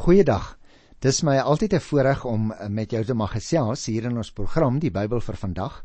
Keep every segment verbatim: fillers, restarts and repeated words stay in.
Goeiedag, dis my altyd 'n voorreg om met jou te mag gesels hier in ons program, die Bybel vir vandag.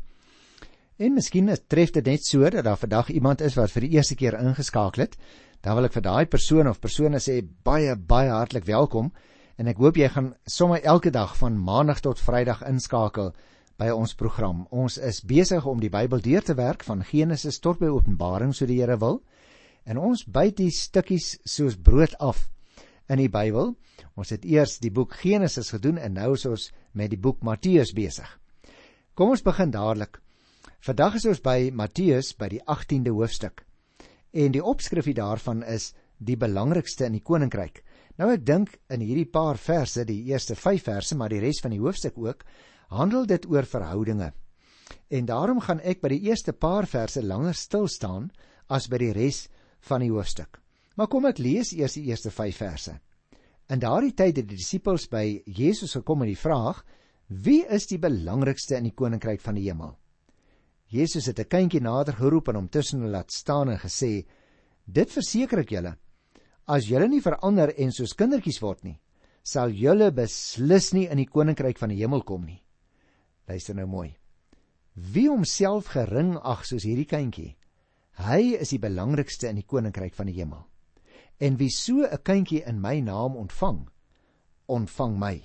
En miskien tref dit net so, dat daar vandag iemand is wat vir die eerste keer ingeskakel het. Dan wil ek vir daai persoon of persone sê, baie, baie hartlik welkom, en ek hoop jy gaan sommer elke dag van maandag tot vrydag inskakel by ons program. Ons is besig om die Bybel deur te werk, van Genesis tot by Openbaring, so die Here wil, en ons byt die stukkies soos brood af in die Bybel. Ons het eers die boek Genesis gedoen, en nou is ons met die boek Matteus besig. Kom ons begin dadelik. Vandag is ons by Matteus, by die agtiende hoofstuk, en die opskrifie daarvan is die belangrikste in die koninkryk. Nou ek dink in hierdie paar verse, die eerste vyf verse, maar die res van die hoofstuk ook, handel dit oor verhoudinge. En daarom gaan ek by die eerste paar verse langer stil staan as by die res van die hoofstuk. Maar kom ek lees eers die eerste vyf verse. In daardie tyd het die disippels by Jesus gekom met die vraag, wie is die belangrikste in die koninkryk van die hemel? Jesus het 'n kindjie nader geroep en hom tussen hulle laat staan en gesê, dit verseker ek julle, as julle nie verander en soos kindertjies word nie, sal julle beslis nie in die koninkryk van die hemel kom nie. Luister nou mooi. Wie homself gering ag soos hierdie kindjie, hy is die belangrikste in die koninkryk van die hemel. En wie so 'n kindjie in my naam ontvang, ontvang my.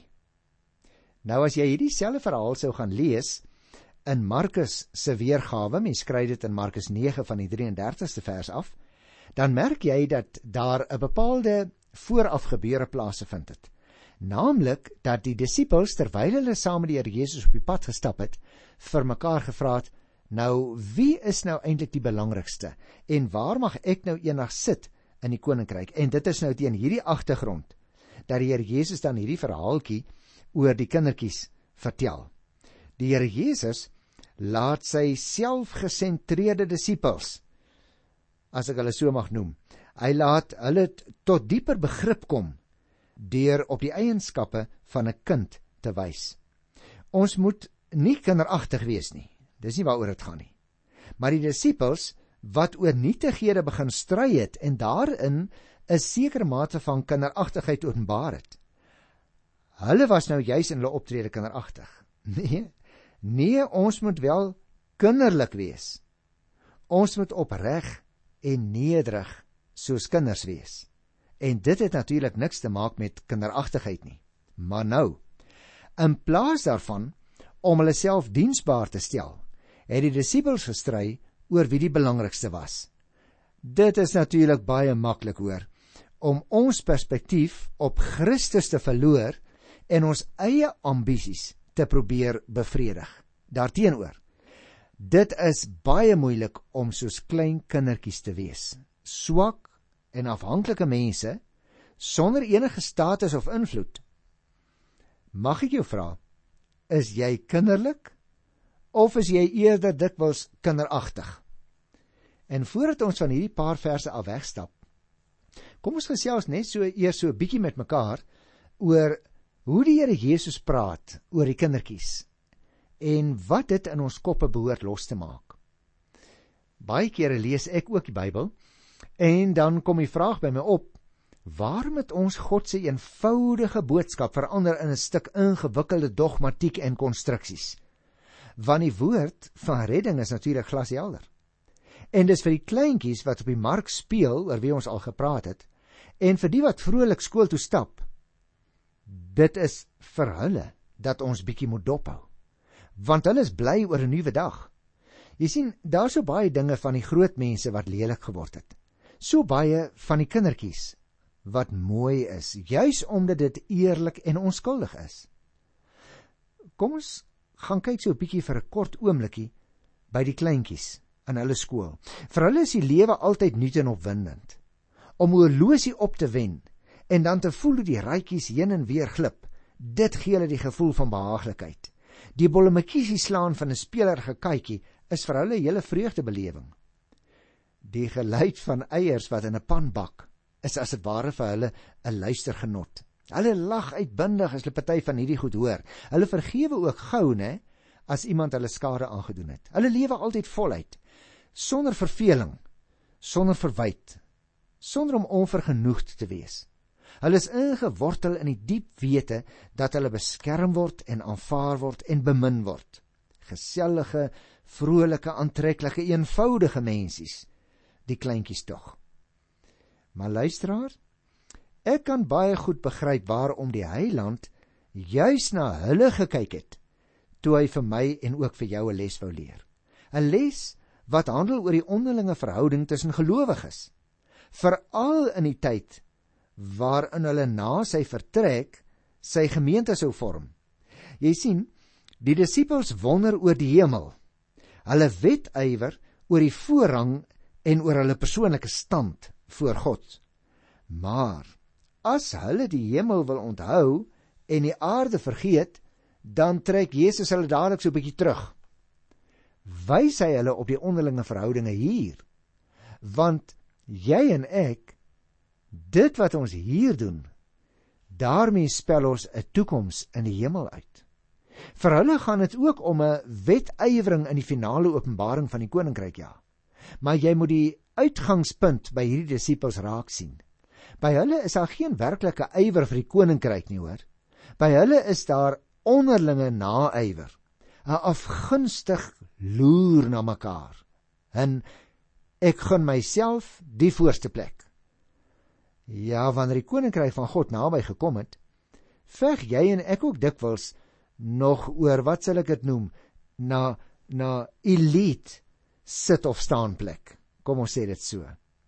Nou as jy hierdie selfe verhaal sou gaan lees in Markus se weergawe, mens kry dit in Markus nege van die drieëndertigste vers af, dan merk jy dat daar 'n bepaalde vooraf gebeure plaasgevind het. Naamlik dat die disippels, terwyl hulle saam met die Here Jesus op die pad gestap het, vir mekaar gevra het, nou wie is nou eintlik die belangrikste, en waar mag ek nou eendag sit in die koninkryk? En dit is nou teen hierdie agtergrond, dat die Here Jesus dan hierdie verhaaltjie oor die kindertjies vertel. Die Here Jesus laat sy selfgesentreerde disippels, as ek hulle so mag noem, hy laat hulle tot dieper begrip kom, deur op die eienskappe van 'n kind te wys. Ons moet nie kinderagtig wees nie, dis nie waaroor dit gaan nie. Maar die disippels, wat oor nietighede begin stry het, en daarin 'n sekere mate van kinderagtigheid openbaar het, hulle was nou juis in hulle optrede kinderagtig. Nee, nee, ons moet wel kinderlik wees. Ons moet opreg en nederig soos kinders wees. En dit het natuurlik niks te maak met kinderagtigheid nie. Maar nou, in plaas daarvan om hulle self diensbaar te stel, het die disippels gestry oor wie die belangrikste was. Dit is natuurlik baie maklik hoor, om ons perspektief op Christus te verloor en ons eie ambisies te probeer bevredig. Daarteenoor, dit is baie moeilik om soos klein kindertjies te wees, swak en afhanklike mense, sonder enige status of invloed. Mag ek jou vra, is jy kinderlik, of is jy eerder dikwels kinderagtig? En voordat ons van hierdie paar verse af wegstap, kom ons gesels net so eers so 'n bietjie met mekaar oor hoe die Here Jesus praat oor die kindertjies, en wat dit in ons koppe behoort los te maak. Baie kere lees ek ook die Bybel, en dan kom die vraag by my op, waarom het ons God se eenvoudige boodskap verander in 'n stuk ingewikkelde dogmatiek en konstruksies? Want die woord van redding is natuurlik glashelder. En dis vir die kleintjies wat op die mark speel, oor wie ons al gepraat het, en vir die wat vrolik skool toe stap, dit is vir hulle dat ons bietjie moet dophou. Want hulle is bly oor 'n nuwe dag. Jy sien, daar so baie dinge van die groot mense wat lelik geword het. So baie van die kindertjies wat mooi is, juis omdat dit eerlik en onskuldig is. Kom ons gaan kyk so 'n bietjie vir 'n kort oombliekie by die kleintjies in hulle skool. Vir hulle is die lewe altyd nuut en opwindend. Om 'n horlosie op te wen en dan te voel hoe die ruitjies heen en weer glip, dit gee hulle die gevoel van behaaglikheid. Die bollemekiesie slaan van 'n spelerige kykie is vir hulle 'n hele vreugdebelewing. Die geluid van eiers wat in 'n pan bak is as dit ware vir hulle 'n luistergenot. Hulle lag uitbundig as hulle party van hierdie goed hoor. Hulle vergewe ook gou, né, as iemand hulle skade aangedoen het. Hulle lewe altyd voluit, sonder verveling, sonder verwyte, sonder om onvergenoegd te wees. Hulle is ingewortel in die diep wete dat hulle beskerm word en aanvaar word en bemin word. Gesellige, vrolike, aantreklike, eenvoudige mensies, die kleintjies tog. Maar luisteraar, ek kan baie goed begryp waarom die Heiland juis na hulle gekyk het, toe hy vir my en ook vir jou 'n les wou leer. 'n Les wat handel oor die onderlinge verhouding tussen gelowiges, veral in die tyd waarin hulle na sy vertrek sy gemeente sou vorm. Jy sien, die disippels wonder oor die hemel. Hulle wetywer oor die voorrang en oor hulle persoonlike stand voor God. Maar as hulle die hemel wil onthou en die aarde vergeet, dan trek Jesus hulle dadelik so 'n bietjie terug. Wys hy hulle op die onderlinge verhoudinge hier, want jy en ek, dit wat ons hier doen, daarmee spel ons 'n toekoms in die hemel uit. Vir hulle gaan dit ook om 'n wetywering in die finale openbaring van die koninkryk, ja. Maar jy moet die uitgangspunt by hierdie disippels raak sien. By hulle is daar geen werklike ywer vir die koninkryk nie, hoor. By hulle is daar onderlinge naaiwer, 'n afgunstig loer na mekaar. En ek gun myself die voorste plek. Ja, wanneer die koninkryk van God naby gekom het, veg jy en ek ook dikwels nog oor, wat sal ek dit noem, na, na elite sit of staan plek. Kom ons sê dit so.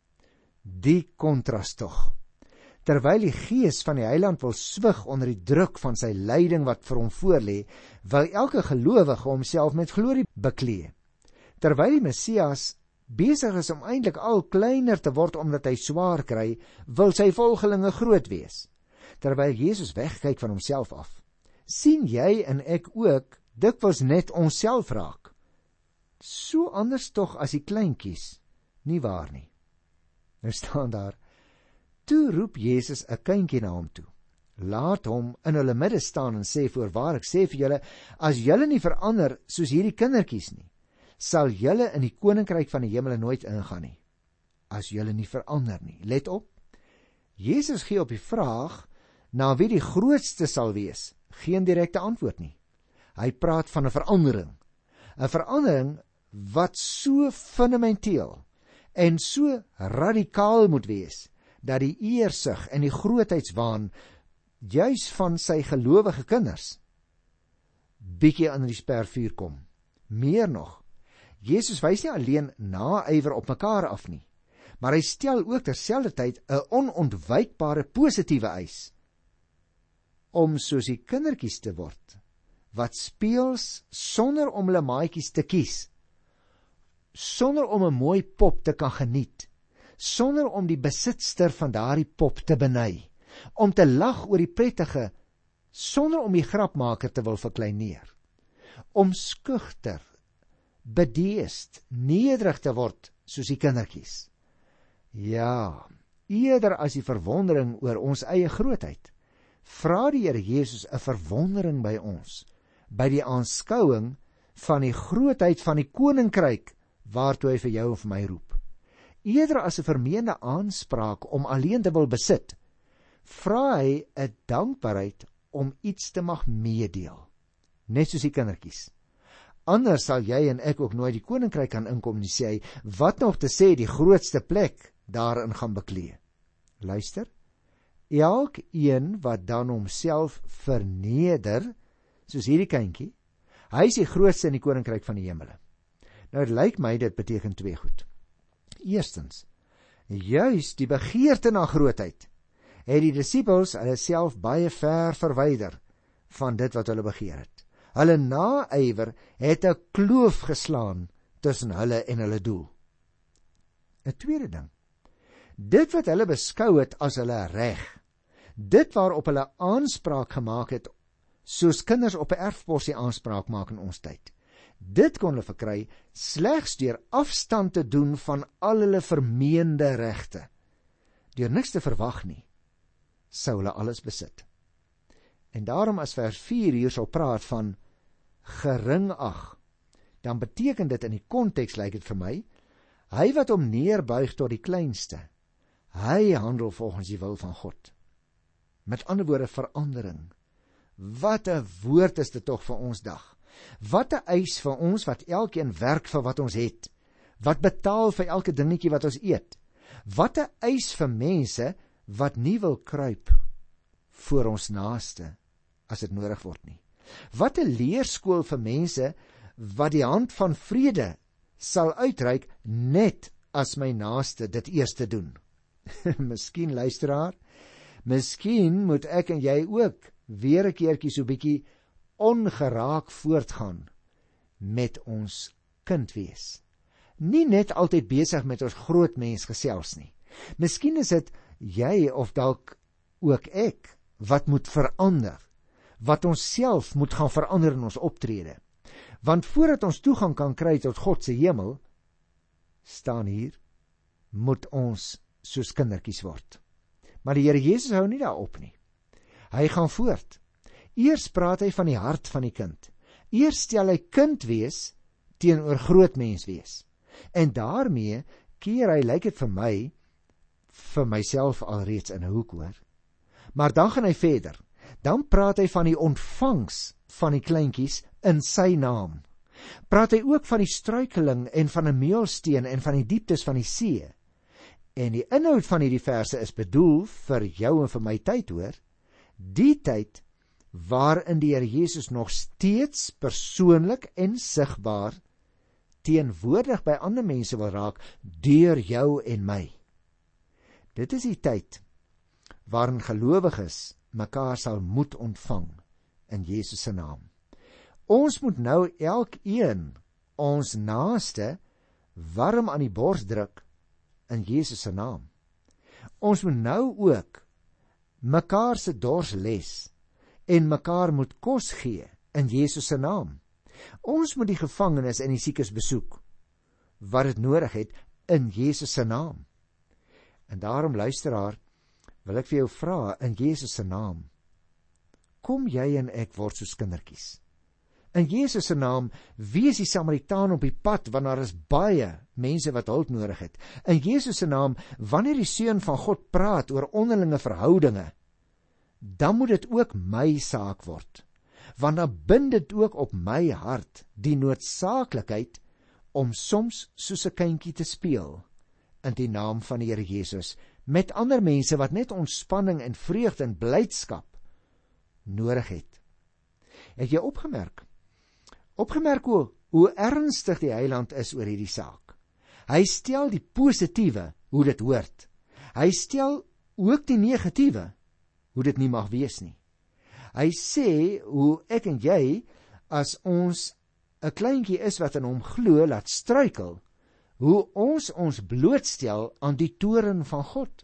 Die kontras tog. Terwyl die gees van die Heiland wil swig onder die druk van sy leiding wat vir hom voorlê, wil elke gelowige homself met glorie beklee. Terwyl die Messias besig is om eintlik al kleiner te word omdat hy swaar kry, wil sy volgelinge groot wees. Terwyl Jesus wegkyk van homself af, sien jy en ek ook dikwels net onsself raak. So anders tog as die kleintjies, nie waar nie. Nou staan daar, toe roep Jesus 'n kindjie na hom toe. Laat hom in hulle midde staan en sê, voorwaar ek sê vir julle, as julle nie verander soos hierdie kindertjies nie, sal julle in die koninkryk van die hemele nooit ingaan nie. As julle nie verander nie. Let op, Jesus gee op die vraag na wie die grootste sal wees geen direkte antwoord nie. Hy praat van 'n verandering. 'n Verandering wat so fundamenteel en so radikaal moet wees, dat die eersug en die grootheidswaan juis van sy gelowige kinders bietjie aan die spervuur kom. Meer nog, Jesus wys nie alleen naaiwer op mekaar af nie, maar hy stel ook terselfdertyd 'n onontwykbare positiewe eis om soos die kindertjies te word, wat speels sonder om hulle maatjies te kies, sonder om 'n mooi pop te kan geniet, sonder om die besitster van daardie pop te beny, om te lag oor die prettige, sonder om die grapmaker te wil verkleineer, om skugter, bedeesd, nederig te word soos die kindertjies. Ja, eerder as die verwondering oor ons eie grootheid, vra die Here Jesus 'n verwondering by ons, by die aanskouing van die grootheid van die koninkryk waartoe hy vir jou en vir my roep. Eerder as 'n vermeende aanspraak om alleen te wil besit, vra hy 'n dankbaarheid om iets te mag meedeel, net soos die kindertjies. Anders sal jy en ek ook nooit die koninkryk kan inkom nie, sê hy, wat nog te sê die grootste plek daarin gaan beklee. Luister, elkeen wat dan homself verneder, soos hierdie kindjie, hy is die grootste in die koninkryk van die hemele. Nou, het lyk my dit beteken twee goed. Eerstens, juis die begeerte na grootheid, het die disippels hulle self baie ver verwyder van dit wat hulle begeer het. Hulle naaiwer het 'n kloof geslaan tussen hulle en hulle doel. 'n Tweede ding, dit wat hulle beskou het as hulle reg, dit waarop hulle aanspraak gemaak het, soos kinders op 'n erfposie aanspraak maak in ons tyd, dit kon hulle verkry slegs deur afstand te doen van al hulle vermeende regte. Deur niks te verwag nie, sou hulle alles besit. En daarom as vers vier hier sal praat van gering ag, dan beteken dit in die konteks, lyk dit vir my, hy wat hom neerbuig tot die kleinste, hy handel volgens die wil van God. Met ander woorde, verandering. Wat 'n woord is dit tog vir ons dag. Wat 'n eis vir ons wat elkeen werk vir wat ons het. Wat betaal vir elke dingetjie wat ons eet. Wat 'n eis vir mense wat nie wil kruip voor ons naaste as dit nodig word nie. Wat 'n leerskool vir mense wat die hand van vrede sal uitreik net as my naaste dit eers te doen. Miskien, luisteraar, miskien moet ek en jy ook weer 'n keertjie so bietjie ongeraak voortgaan met ons kind wees. Nie net altyd besig met ons groot mens gesels nie. Miskien is dit jy of dalk ook ek wat moet verander, wat ons self moet gaan verander in ons optrede. Want voordat ons toegang kan kry tot God se hemel, staan hier, moet ons soos kindertjies word. Maar die Here Jesus hou nie daarop nie. Hy gaan voort. Eers praat hy van die hart van die kind. Eers stel hy kind wees teenoor groot mens wees. En daarmee keer hy, lyk dit vir my, vir myself alreeds in 'n hoek hoor. Maar dan gaan hy verder. Dan praat hy van die ontvangs van die kleintjies in sy naam. Praat hy ook van die struikeling en van 'n meulsteen en van die dieptes van die see. En die inhoud van hierdie verse is bedoel vir jou en vir my tyd hoor. Die tyd waarin die Here Jesus nog steeds persoonlik en sigbaar teenwoordig by ander mense wil raak deur jou en my. Dit is die tyd waarin gelowiges mekaar sal moet ontvang in Jesus se naam. Ons moet nou elkeen ons naaste warm aan die bors druk in Jesus se naam. Ons moet nou ook mekaar se dors les en mekaar moet kos gee in Jesus se naam. Ons moet die gevangenes en die siekes besoek wat dit nodig het in Jesus se naam. En daarom, luisteraar, wil ek vir jou vra in Jesus se naam, kom jy en ek word soos kindertjies. In Jesus se naam, wees die Samaritaan op die pad, want daar is baie mense wat hulp nodig het. In Jesus se naam, wanneer die Seun van God praat oor onderlinge verhoudinge, dan moet dit ook my saak word. Want dan bind dit ook op my hart die noodsaaklikheid om soms soos 'n kindjie te speel in die naam van die Here Jesus, met ander mense wat net ontspanning en vreugde en blydskap nodig het. Het jy opgemerk? Opgemerk hoe, hoe ernstig die Heiland is oor hierdie saak. Hy stel die positiewe, hoe dit hoort. Hy stel ook die negatiewe, hoe dit nie mag wees nie. Hy sê hoe ek en jy, as ons 'n kleintjie is wat in hom glo, laat struikel, hoe ons ons blootstel aan die toorn van God.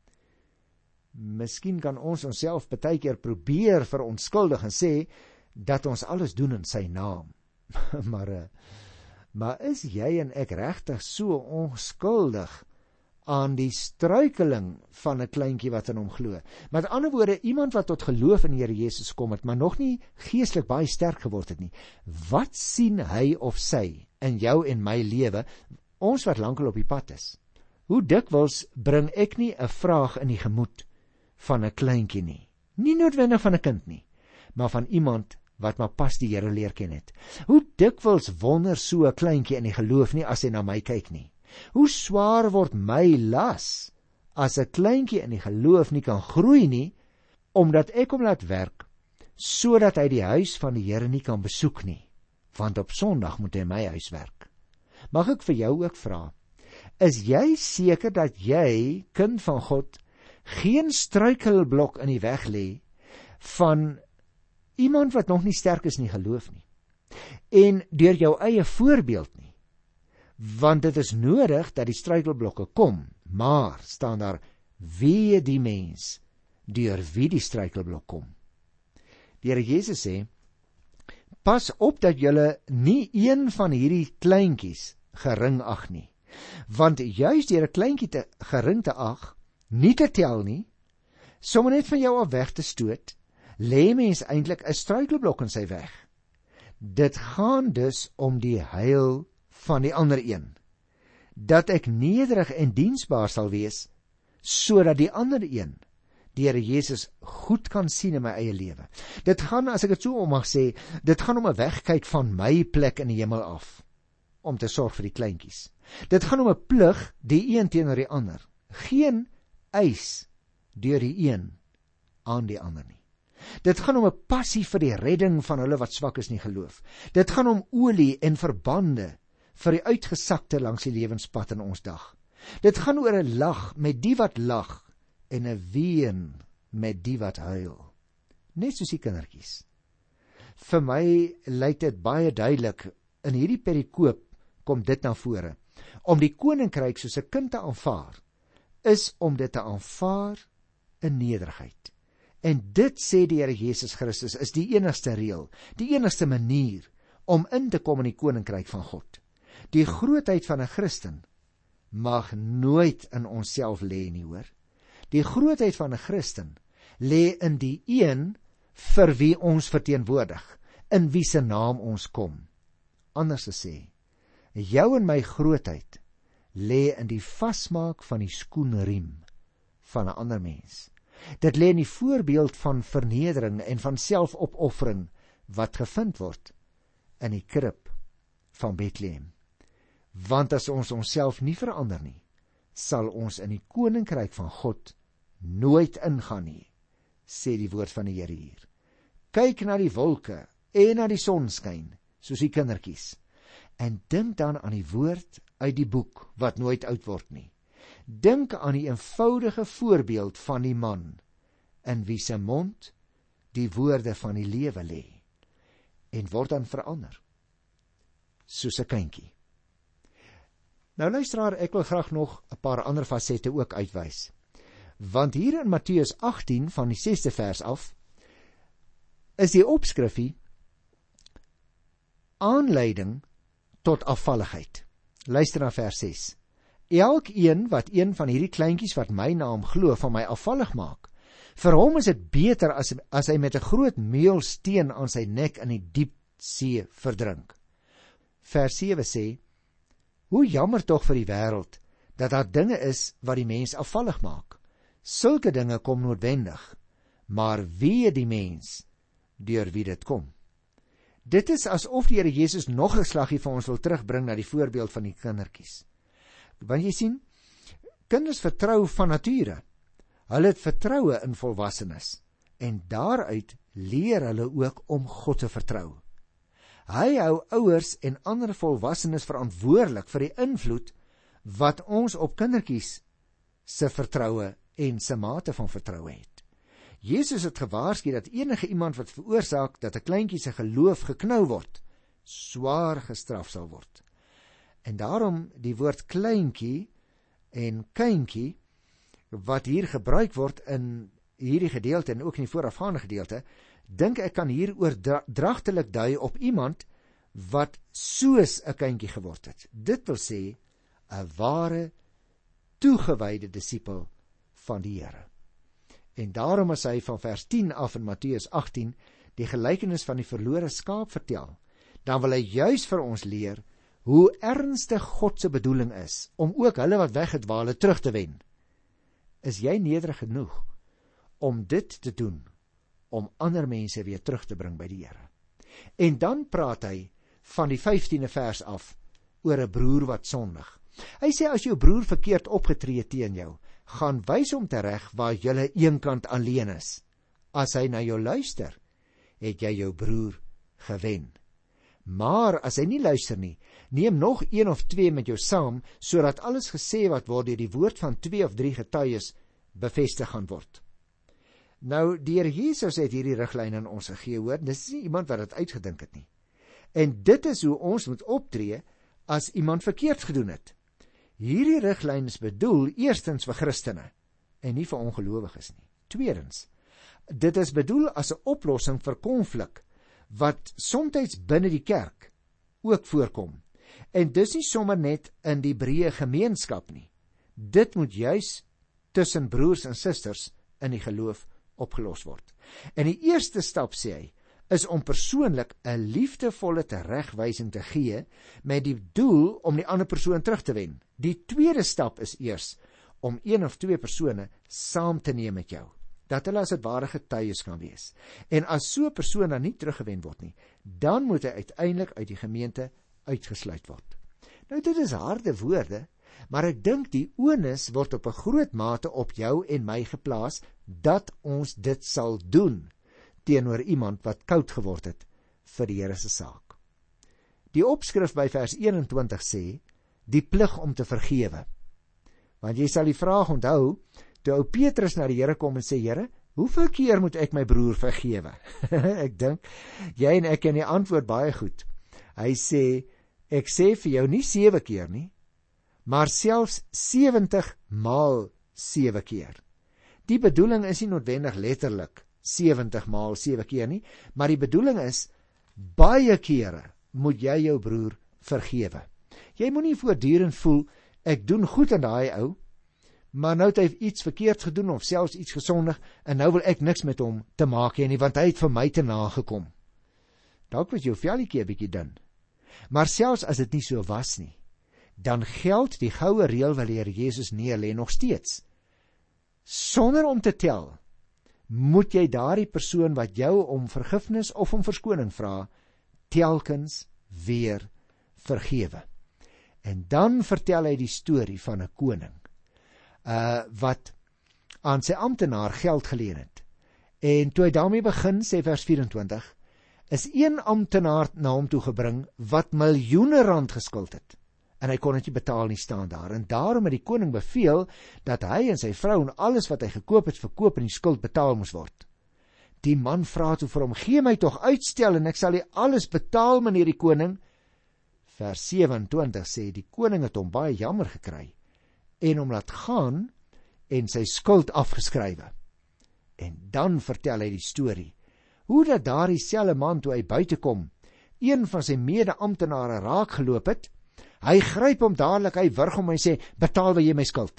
Miskien kan ons onsself baie keer probeer verontskuldig en sê dat ons alles doen in sy naam. maar, maar is jy en ek regtig so onskuldig aan die struikeling van 'n kleintjie wat in hom glo? Met ander woorde, iemand wat tot geloof in die Here Jesus kom het, maar nog nie geestelik baie sterk geword het nie. Wat sien hy of sy in jou en my lewe, ons wat lankal op die pad is? Hoe dikwels bring ek nie 'n vraag in die gemoed van 'n kleintjie nie. Nie noodwendig van 'n kind nie, maar van iemand wat maar pas die Here leer ken het. Hoe dikwels wonder so 'n kleintjie in die geloof nie as hy na my kyk nie. Hoe swaar word my las as 'n kleintjie in die geloof nie kan groei nie, omdat ek hom laat werk, sodat hy die huis van die Here nie kan besoek nie, want op Sondag moet hy my huis werk. Mag ek vir jou ook vra, is jy seker dat jy, kind van God, geen struikelblok in die weg lê van iemand wat nog nie sterk is in die geloof nie, en deur jou eie voorbeeld nie, want dit is nodig dat die struikelblokke kom, maar staan daar, wee die mens deur wie die struikelblok kom. Die Here Jesus sê, pas op dat julle nie een van hierdie kleintjies gering ag nie, want juis deur 'n kleintjie te gering te ag, nie te tel nie, sommer net van jou af weg te stoot, lê mens eintlik 'n struikelblok in sy weg. Dit gaan dus om die heil van die ander een, dat ek nederig en diensbaar sal wees, sodat die ander een die Here Jesus goed kan sien in my eie lewe. Dit gaan, as ek dit so om mag sê, dit gaan om 'n wegkyk van my plek in die hemel af, om te sorg vir die kleintjies. Dit gaan om 'n plig, die een teenoor die ander. Geen eis deur die een aan die ander nie. Dit gaan om 'n passie vir die redding van hulle wat swak is in die geloof. Dit gaan om olie en verbande vir die uitgesakte langs die lewenspad in ons dag. Dit gaan oor 'n lag met die wat lag en 'n ween met die wat huil. Net soos die kindertjies. Vir my lyk dit baie duidelik, in hierdie perikoop kom dit na vore. Om die koninkryk soos 'n kind te aanvaar, is om dit te aanvaar in nederigheid. En dit, sê die Here Jesus Christus, is die enigste reël, die enigste manier om in te kom in die koninkryk van God. Die grootheid van 'n Christen mag nooit in onsself lê nie, hoor. Die grootheid van 'n Christen lê in die een vir wie ons verteenwoordig, in wie se naam ons kom. Anders te sê, jou en my grootheid lê in die vasmaak van die skoenriem van 'n ander mens. Dit lê in die voorbeeld van vernedering en van selfopoffering wat gevind word in die krib van Bethlehem. Want as ons onsself nie verander nie, sal ons in die koninkryk van God nooit ingaan nie, sê die woord van die Here hier. Kyk na die wolke en na die sonskyn, soos die kindertjies, en dink dan aan die woord uit die boek wat nooit oud word nie. Dink aan die eenvoudige voorbeeld van die man in wie se mond die woorde van die lewe lê, en word dan verander soos 'n kindjie. Nou luisteraar, ek wil graag nog 'n paar ander fasette ook uitwys. Want hier in Matteus agttien van die sesde vers af is die opskrifie aanleiding tot afvalligheid. Luister na vers ses. Elkeen wat een van hierdie kleintjies wat my naam glo van my afvallig maak, vir hom is dit beter as, as hy met 'n groot meulsteen aan sy nek in die diep see verdrink. Vers sewe sê, hoe jammer tog vir die wêreld, dat daar dinge is wat die mens afvallig maak. Sulke dinge kom noodwendig, maar wee die mens, deur wie dit kom. Dit is asof die Here Jesus nog 'n slaggie vir ons wil terugbring na die voorbeeld van die kindertjies. Want jy sien, kinders vertrou van nature. Hulle het vertroue in volwassenes, en daaruit leer hulle ook om God te vertrou. Hy hou ouers en ander volwassenes verantwoordelik vir die invloed wat ons op kindertjies se vertroue en se mate van vertroue het. Jesus het gewaarsku dat enige iemand wat veroorsaak dat 'n kleintjie se geloof geknou word, swaar gestraf sal word. En daarom die woord kleintjie en kindjie wat hier gebruik word in hierdie gedeelte en ook in die voorafgaande gedeelte, dink ek kan hier oordragtelik dui op iemand wat soos 'n kindjie geword het. Dit wil sê 'n ware toegewyde disipel van die Here. En daarom as hy van vers tien af in Matteus agttien die gelykenis van die verlore skaap vertel, dan wil hy juis vir ons leer hoe ernstig God se bedoeling is om ook hulle wat weggedwaal het terug te wen. Is jy nederig genoeg om dit te doen, om ander mense weer terug te bring by die Here? En dan praat hy van die vyftiende vers af oor 'n broer wat sondig. Hy sê as jou broer verkeerd opgetree teen jou, gaan wys hom tereg waar julle eenkant alleen is. As hy na jou luister, het jy jou broer gewen. Maar as hy nie luister nie, neem nog een of twee met jou saam, sodat alles gesê wat word deur die woord van twee of drie getuies bevestig gaan word. Nou, die Here Jesus het hierdie riglyne aan ons gegee, hoor, dis nie iemand wat dit uitgedink het nie. En dit is hoe ons moet optree as iemand verkeerd gedoen het. Hierdie riglyn is bedoel eerstens vir Christene en nie vir ongelowiges nie. Tweedens, dit is bedoel as 'n oplossing vir konflik wat soms binne die kerk ook voorkom. En dis nie sommer net in die breë gemeenskap nie. Dit moet juis tussen broers en susters in die geloof opgelos word. En die eerste stap, sê hy, is om persoonlik 'n liefdevolle teregwysing te gee met die doel om die ander persoon terug te wen. Die tweede stap is eers om een of twee persone saam te neem met jou dat hulle as het ware getuies kan wees. En as so 'n persoon dan nie teruggewen word nie, dan moet hy uiteindelik uit die gemeente uitgesluit word. Nou dit is harde woorde, maar ek dink die onus word op 'n groot mate op jou en my geplaas, dat ons dit sal doen teenoor iemand wat koud geword het vir die Here se saak. Die opskrif by vers eenentwintig sê, die plig om te vergewe. Want jy sal die vraag onthou, toe ou Petrus na die Here kom en sê, Here, hoeveel keer moet ek my broer vergewe? Ek dink, jy en ek ken die antwoord baie goed. Hy sê, ek sê vir jou nie sewe keer nie, maar selfs sewentig maal sewe keer. Die bedoeling is nie noodwendig letterlik sewentig maal sewe keer nie, maar die bedoeling is, baie kere moet jy jou broer vergewe. Jy moet nie voortdurend voel, ek doen goed aan daai ou, maar nou het hy iets verkeerd gedoen, of selfs iets gesondig, en nou wil ek niks met hom te maak hê nie, want hy het vir my te nagekom. Dalk was jou velletjie 'n bietjie dun. Maar selfs as dit nie so was nie, dan geld die goue reël wat die Here Jesus neerlê nog steeds. Sonder om te tel, moet jy daardie persoon wat jou om vergifnis of om verskoning vra, telkens weer vergewe. En dan vertel hy die storie van 'n koning, uh, wat aan sy amptenaar geld geleen het. En toe hy daarmee begin, sê vers vyf-en-twintig, is een amptenaar na hom toe gebring, wat miljoene rand geskuld het. En hy kon dit nie betaal nie, staan daar. En daarom het die koning beveel, dat hy en sy vrou en alles wat hy gekoop het, verkoop en die skuld betaal moes word. Die man vra toe vir hom, gee my tog uitstel, en ek sal die alles betaal, meneer die koning. Vers sewe-en-twintig sê, die koning het hom baie jammer gekry, en hom laat gaan, en sy skuld afgeskrywe. En dan vertel hy die storie, hoe dat daar dieselfde man, toe hy buite kom, een van sy mede-amptenare raak geloop het, hy gryp hom dadelik, hy wurg hom en sê, betaal wat jy my skuld.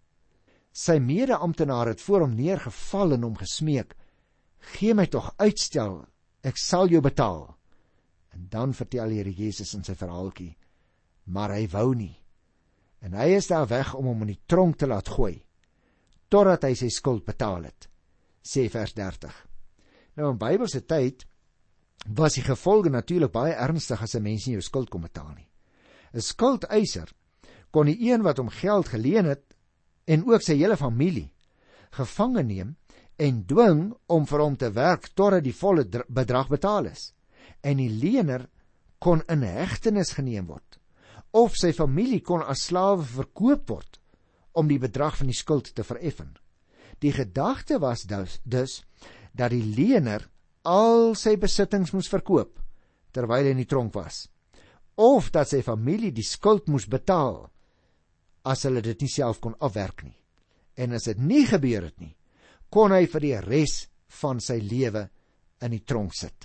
Sy mede-amptenaar het voor hom neergeval en hom gesmeek, gee my tog uitstel, ek sal jou betaal. En dan vertel die Here Jesus in sy verhaaltjie, maar hy wou nie. En hy is daar weg om hom in die tronk te laat gooi, totdat hy sy skuld betaal het, sê vers dertig. Nou in Bybelse tyd was die gevolge natuurlik baie ernstig as 'n mens nie jou skuld kon betaal nie. 'n Skuldeiser kon die een wat hom geld geleen het en ook sy hele familie gevange neem en dwing om vir hom te werk totdat die volle bedrag betaal is. En die lener kon in hegtenis geneem word, of sy familie kon as slawe verkoop word om die bedrag van die skuld te vereffen. Die gedagte was dus, dus dat die lener al sy besittings moes verkoop terwyl hy in die tronk was, of dat sy familie die skuld moes betaal as hulle dit nie self kon afwerk nie. En as dit nie gebeur het nie, kon hy vir die res van sy lewe in die tronk sit.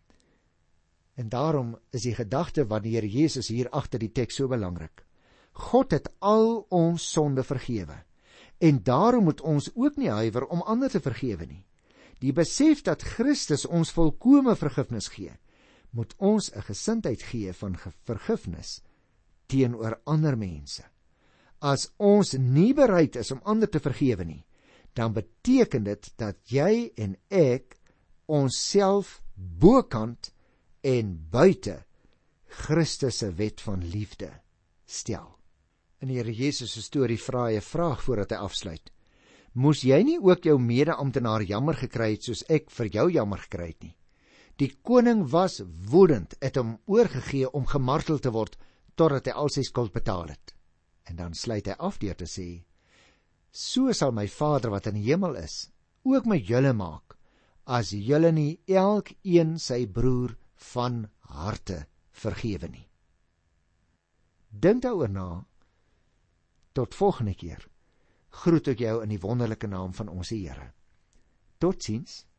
En daarom is die gedagte van die Here Jesus hier agter die teks so belangrik. God het al ons sonde vergewe, en daarom moet ons ook nie huiwer om ander te vergewe nie. Die besef dat Christus ons volkome vergifnis gee, moet ons 'n gesindheid gee van vergifnis teenoor ander mense. As ons nie bereid is om ander te vergewe nie, dan beteken dit dat jy en ek onsself bokant en buite Christus se wet van liefde stel. In die Here Jesus se storie vra hy 'n vraag voordat hy afsluit. Moes jy nie ook jou mede-amptenaar jammer gekry het soos ek vir jou jammer gekry het nie? Die koning was woedend, het hom oorgegee om gemartel te word totdat hy al sy skuld betaal het. En dan sluit hy af deur te sê, so sal my Vader wat in die hemel is, ook met julle maak, as julle nie elkeen sy broer van harte vergewe nie. Dink daaroor na. Tot volgende keer groet ek jou in die wonderlike naam van ons Here. Totsiens.